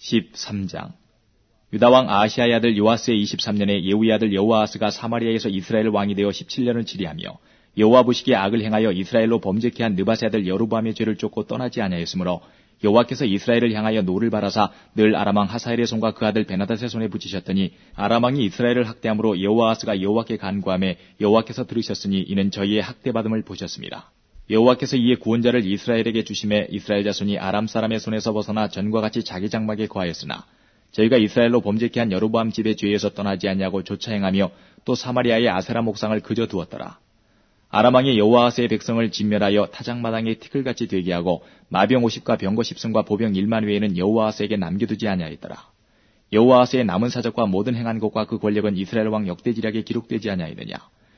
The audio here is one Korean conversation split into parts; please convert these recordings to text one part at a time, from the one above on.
13장. 유다왕 아하시아의 아들 요아스의 23년에 예후의 아들 여호아하스가 사마리아에서 이스라엘 왕이 되어 17년을 치리하며 여호와 보시기에 악을 행하여 이스라엘로 범죄케 한 느밧의 아들 여로보암의 죄를 쫓고 떠나지 아니하였으므로 여호와께서 이스라엘을 향하여 노를 바라사 늘 아람 왕 하사엘의 손과 그 아들 베나닷의 손에 붙이셨더니 아람 왕이 이스라엘을 학대함으로 여호아하스가 여호와께 간구하매 여호와께서 들으셨으니 이는 저희의 학대받음을 보셨습니다. 여호와께서 이에 구원자를 이스라엘에게 주심에 이스라엘 자손이 아람 사람의 손에서 벗어나 전과 같이 자기 장막에 거하였으나 저희가 이스라엘로 범죄케 한 여로보암 집의 죄에서 떠나지 아니하고 쫓아 행하며 또 사마리아의 아세라 목상을 그저 두었더라. 아람 왕이 여호아하스의 백성을 진멸하여 타작마당에 티끌같이 되게 하고 마병 50과 병거 10승과 보병 1만 외에는 여호아하스에게 남겨두지 아니하였더라. 여호아하스의 남은 사적과 모든 행한 것과 그 권력은 이스라엘 왕 역대지략에 기록되지 아니하였느냐.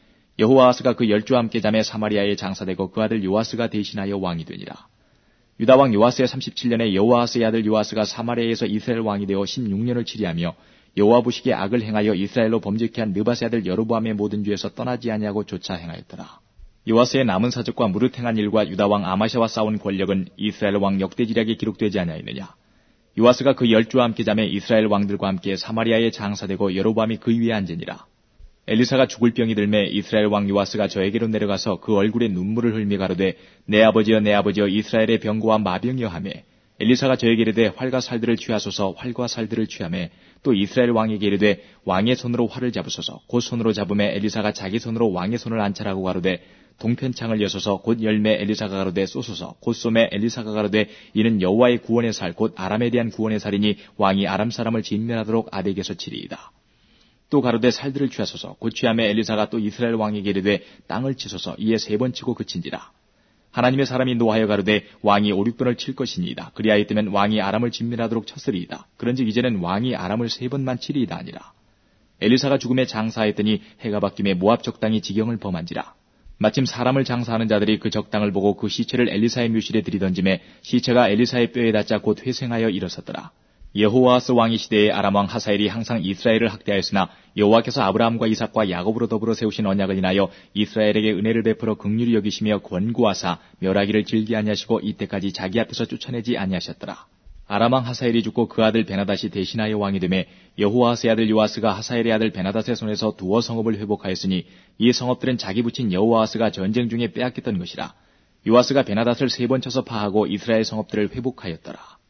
여호아하스가 그 열주와 함께 잠에 사마리아에 장사되고 그 아들 요아스가 대신하여 왕이 되니라. 유다 왕 요아스의 37년에 여호아하스의 아들 요아스가 사마리아에서 이스라엘 왕이 되어 16년을 치리하며 여호와 보시기에 악을 행하여 이스라엘로 범죄케 한 느밧의 아들 여로보암의 모든 죄에서 떠나지 아니하고 쫓아 행하였더라. 요아스의 남은 사적과 무릇 행한 일과 유다 왕 아마샤와 싸운 권력은 이스라엘 왕 역대지략에 기록되지 아니하였느냐. 요아스가 그 열주와 함께 잠에 이스라엘 왕들과 함께 사마리아에 장사되고 여로보암이 그 위에 앉으니라. 엘리사가 죽을 병이 들매 이스라엘 왕 요아스가 저에게로 내려가서 그 얼굴에 눈물을 흘미 가로되 내 아버지여 이스라엘의 병거와 마병이여 하매 엘리사가 저에게 이르되 활과 살들을 취하소서 활과 살들을 취하매 또 이스라엘 왕에게 이르되 왕의 손으로 활을 잡으소서 곧 손으로 잡음에 엘리사가 자기 손으로 왕의 손을 안찰하고 가로되 동편창을 여소서 곧 열매 엘리사가 가로되 쏘소서 곧 쏘매 엘리사가 가로되 이는 여호와의 구원의 살 곧 아람에 대한 구원의 살이니 왕이 아람 사람을 진멸하도록 아벡에서 치리이다. 또 가로되 살들을 취하소서 곧 취하매 엘리사가 또 이스라엘 왕에게 이르되 땅을 치소서 이에 3번 치고 그친지라. 하나님의 사람이 노하여 가로되 왕이 5, 6번을 칠 것이니이다. 그리하였다면 왕이 아람을 진멸하도록 쳤으리이다. 그런즉 이제는 왕이 아람을 3번만 치리이다 아니라. 엘리사가 죽음에 장사했더니 해가 바뀜에 모압 적당이 지경을 범한지라. 마침 사람을 장사하는 자들이 그 적당을 보고 그 시체를 엘리사의 묘실에 들이던짐에 시체가 엘리사의 뼈에 닿자 곧 회생하여 일어섰더라. 여호아하스 왕의 시대에 아람 왕 하사엘이 항상 이스라엘을 학대하였으나 여호와께서 아브라함과 이삭과 야곱으로 더불어 세우신 언약을 인하여 이스라엘에게 은혜를 베풀어 긍휼히 여기시며 권고하사 멸하기를 즐기 아니하시고 이때까지 자기 앞에서 쫓아내지 아니하셨더라. 아람 왕 하사엘이 죽고 그 아들 베나닷이 대신하여 왕이 되매 여호아하스의 아들 요아스가 하사엘의 아들 베나닷의 손에서 두어 성읍을 회복하였으니 이 성읍들은 자기 부친 여호아하스가 전쟁 중에 빼앗겼던 것이라. 요아스가 베나닷을 3번 쳐서 파하고 이스라엘 성읍들을 회복하였더라.